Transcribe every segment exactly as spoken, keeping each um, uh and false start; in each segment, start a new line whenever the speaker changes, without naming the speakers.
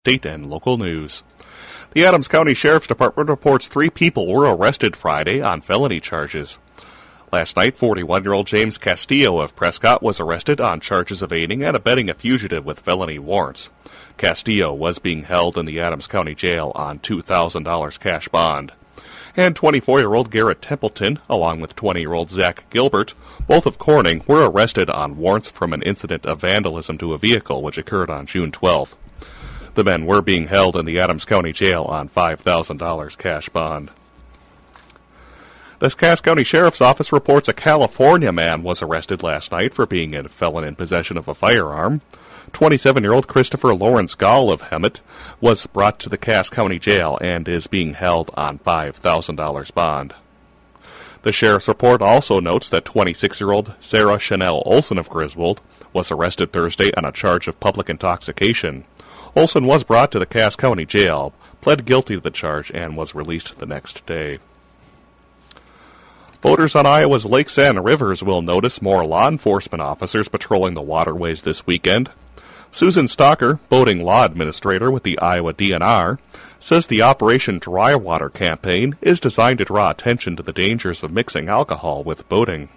state and local news. The Adams County Sheriff's Department reports three people were arrested Friday on felony charges. Last night, forty-one-year-old James Castillo of Prescott was arrested on charges of aiding and abetting a fugitive with felony warrants. Castillo was being held in the Adams County Jail on two thousand dollars cash bond. And twenty-four-year-old Garrett Templeton, along with twenty-year-old Zach Gilbert, both of Corning, were arrested on warrants from an incident of vandalism to a vehicle which occurred on June twelfth. The men were being held in the Adams County Jail on five thousand dollars cash bond. The Cass County Sheriff's Office reports a California man was arrested last night for being a felon in possession of a firearm. twenty-seven-year-old Christopher Lawrence Gall of Hemet was brought to the Cass County Jail and is being held on five thousand dollars bond. The sheriff's report also notes that twenty-six-year-old Sarah Chanel Olson of Griswold was arrested Thursday on a charge of public intoxication. Olson was brought to the Cass County Jail, pled guilty to the charge, and was released the next day. Boaters on Iowa's lakes and rivers will notice more law enforcement officers patrolling the waterways this weekend. Susan Stalker, boating law administrator with the Iowa D N R, says the Operation Dry Water campaign is designed to draw attention to the dangers of mixing alcohol with boating.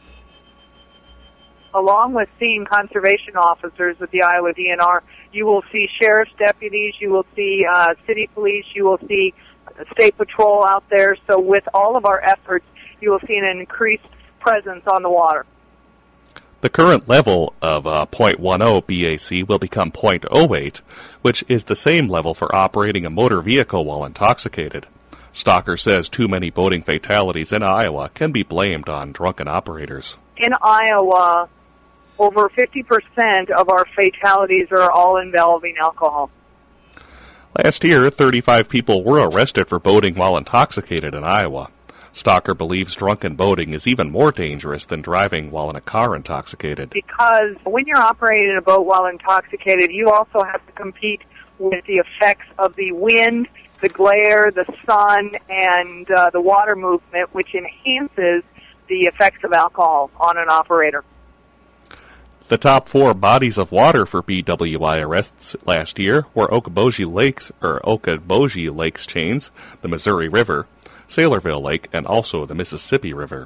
Along with seeing conservation officers with the Iowa D N R, you will see sheriff's deputies, you will see uh, city police, you will see state patrol out there. So with all of our efforts, you will see an increased presence on the water.
The current level of uh, zero point one zero B A C will become zero point zero eight, which is the same level for operating a motor vehicle while intoxicated. Stalker says too many boating fatalities in Iowa can be blamed on drunken operators.
In Iowa, over fifty percent of our fatalities are all involving alcohol.
Last year, thirty-five people were arrested for boating while intoxicated in Iowa. Stalker believes drunken boating is even more dangerous than driving while in a car intoxicated.
Because when you're operating a boat while intoxicated, you also have to compete with the effects of the wind, the glare, the sun, and uh, the water movement, which enhances the effects of alcohol on an operator.
The top four bodies of water for B W I arrests last year were Okoboji Lakes, or Okoboji Lakes Chains, the Missouri River, Saylorville Lake, and also the Mississippi River.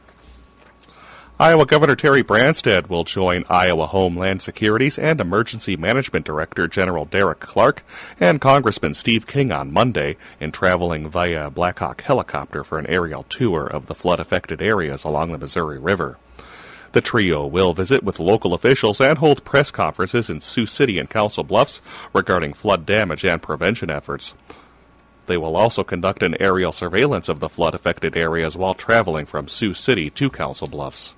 Iowa Governor Terry Branstad will join Iowa Homeland Security's and Emergency Management Director General Derek Clark and Congressman Steve King on Monday in traveling via Blackhawk helicopter for an aerial tour of the flood-affected areas along the Missouri River. The trio will visit with local officials and hold press conferences in Sioux City and Council Bluffs regarding flood damage and prevention efforts. They will also conduct an aerial surveillance of the flood-affected areas while traveling from Sioux City to Council Bluffs.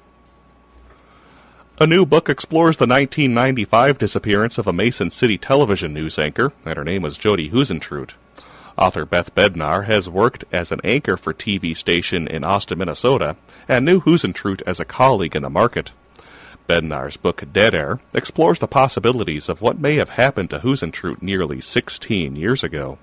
A new book explores the nineteen ninety-five disappearance of a Mason City television news anchor, and her name was Jody Husentrut. Author Beth Bednar has worked as an anchor for T V station in Austin, Minnesota, and knew Husentrut as a colleague in the market. Bednar's book, Dead Air, explores the possibilities of what may have happened to Husentrut nearly sixteen years ago.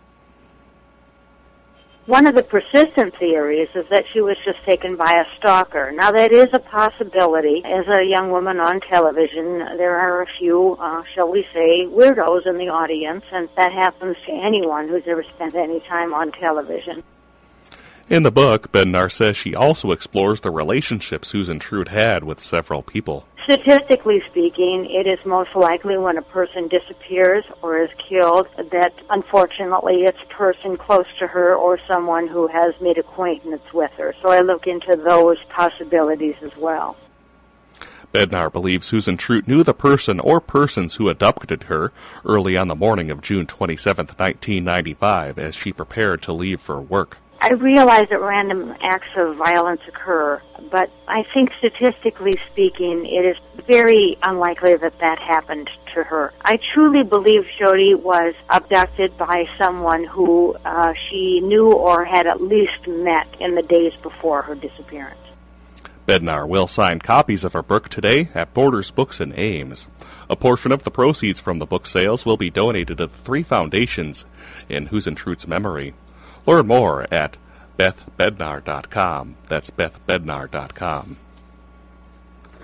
One of the persistent theories is that she was just taken by a stalker. Now, that is a possibility. As a young woman on television, there are a few, uh, shall we say, weirdos in the audience, and that happens to anyone who's ever spent any time on television.
In the book, Bednar says she also explores the relationships Husentrut had with several people.
Statistically speaking, it is most likely when a person disappears or is killed that, unfortunately, it's a person close to her or someone who has made acquaintance with her. So I look into those possibilities as well.
Bednar believes Husentrut knew the person or persons who abducted her early on the morning of June twenty-seventh, nineteen ninety-five, as she prepared to leave for work.
I realize that random acts of violence occur, but I think statistically speaking, it is very unlikely that that happened to her. I truly believe Jody was abducted by someone who uh, she knew or had at least met in the days before her disappearance.
Bednar will sign copies of her book today at Borders Books in Ames. A portion of the proceeds from the book sales will be donated to the three foundations in Husentrut's memory. Learn more at beth bednar dot com. That's beth bednar dot com.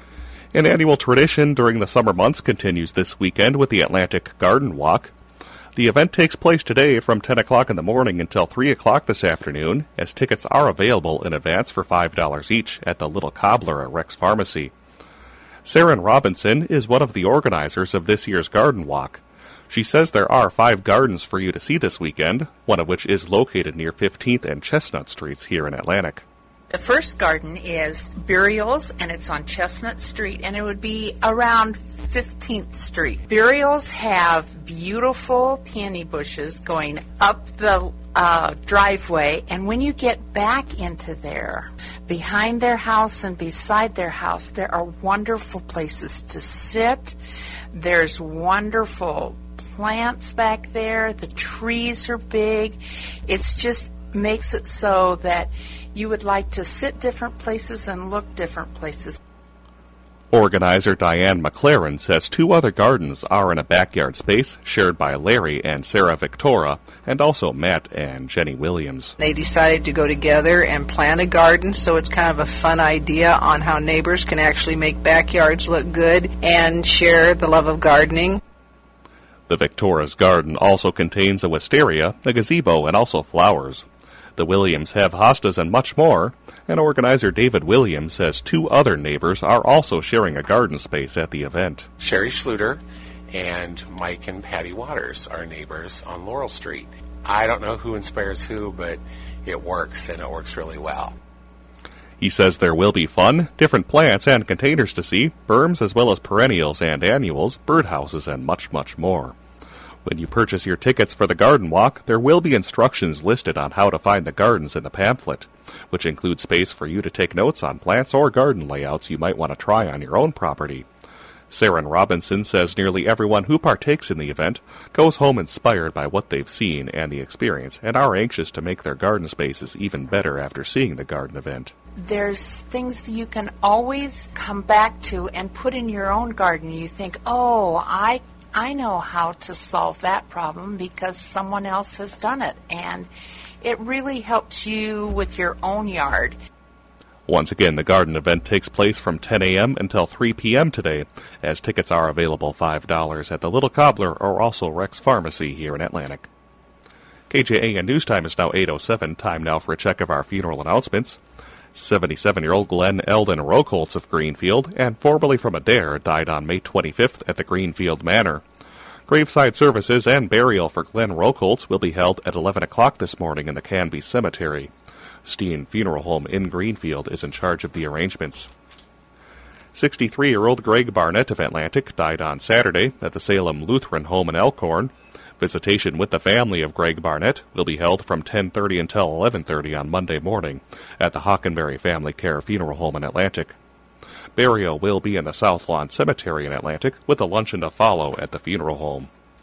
An annual tradition during the summer months continues this weekend with the Atlantic Garden Walk. The event takes place today from ten o'clock in the morning until three o'clock this afternoon, as tickets are available in advance for five dollars each at the Little Cobbler at Rex Pharmacy. Saren Robinson is one of the organizers of this year's Garden Walk. She says there are five gardens for you to see this weekend, one of which is located near fifteenth and Chestnut Streets here in Atlantic.
The first garden is Burials, and it's on Chestnut Street, and it would be around fifteenth Street. Burials have beautiful peony bushes going up the uh, driveway, and when you get back into there, behind their house and beside their house, there are wonderful places to sit. There's wonderful plants back there. The trees are big. It's just makes it so that you would like to sit different places and look different places.
Organizer Diane McLaren says two other gardens are in a backyard space shared by Larry and Sarah Victoria, and also Matt and Jenny Williams.
They decided to go together and plant a garden, so it's kind of a fun idea on how neighbors can actually make backyards look good and share the love of gardening.
The Victoria's garden also contains a wisteria, a gazebo, and also flowers. The Williams have hostas and much more, and organizer David Williams says two other neighbors are also sharing a garden space at the event.
Sherry Schluter and Mike and Patty Waters are neighbors on Laurel Street. I don't know who inspires who, but it works, and it works really well.
He says there will be fun, different plants and containers to see, berms as well as perennials and annuals, birdhouses, and much, much more. When you purchase your tickets for the Garden Walk, there will be instructions listed on how to find the gardens in the pamphlet, which includes space for you to take notes on plants or garden layouts you might want to try on your own property. Saren Robinson says nearly everyone who partakes in the event goes home inspired by what they've seen and the experience, and are anxious to make their garden spaces even better after seeing the garden event.
There's things that you can always come back to and put in your own garden. You think, oh, I I know how to solve that problem because someone else has done it, and it really helps you with your own yard.
Once again, the garden event takes place from ten a.m. until three p.m. today, as tickets are available five dollars at the Little Cobbler or also Rex Pharmacy here in Atlantic. K J A N News Time is now eight oh seven. Time now for a check of our funeral announcements. seventy-seven-year-old Glenn Eldon Rokoltz of Greenfield, and formerly from Adair, died on May twenty-fifth at the Greenfield Manor. Graveside services and burial for Glenn Rokoltz will be held at eleven o'clock this morning in the Canby Cemetery. Steen Funeral Home in Greenfield is in charge of the arrangements. sixty-three-year-old Greg Barnett of Atlantic died on Saturday at the Salem Lutheran Home in Elkhorn. Visitation with the family of Greg Barnett will be held from ten thirty until eleven thirty on Monday morning at the Hockenberry Family Care Funeral Home in Atlantic. Burial will be in the South Lawn Cemetery in Atlantic, with a luncheon to follow at the funeral home.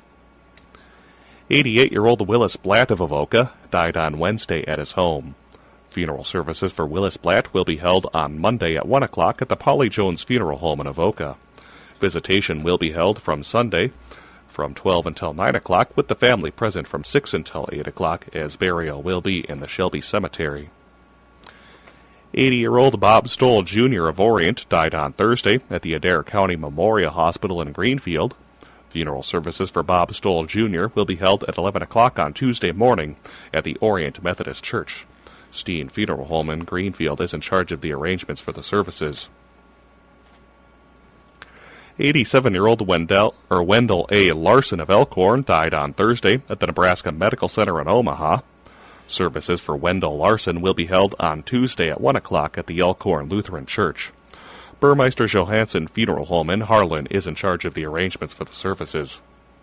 eighty-eight-year-old Willis Blatt of Avoca died on Wednesday at his home. Funeral services for Willis Blatt will be held on Monday at one o'clock at the Polly Jones Funeral Home in Avoca. Visitation will be held from Sunday from twelve until nine o'clock, with the family present from six until eight o'clock, as burial will be in the Shelby Cemetery. eighty-year-old Bob Stoll Junior of Orient died on Thursday at the Adair County Memorial Hospital in Greenfield. Funeral services for Bob Stoll Junior will be held at eleven o'clock on Tuesday morning at the Orient Methodist Church. Steen Funeral Home in Greenfield is in charge of the arrangements for the services. eighty-seven-year-old Wendell, or Wendell A. Larson of Elkhorn died on Thursday at the Nebraska Medical Center in Omaha. Services for Wendell Larson will be held on Tuesday at one o'clock at the Elkhorn Lutheran Church. Burmeister Johansson Funeral Home in Harlan is in charge of the arrangements for the services.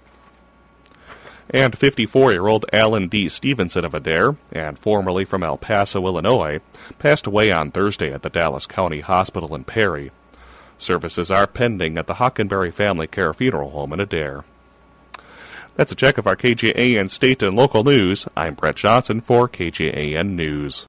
And fifty-four-year-old Alan D. Stevenson of Adair, and formerly from El Paso, Illinois, passed away on Thursday at the Dallas County Hospital in Perry. Services are pending at the Hockenberry Family Care Funeral Home in Adair. That's a check of our K J A N state and local news. I'm Brett Johnson for K J A N News.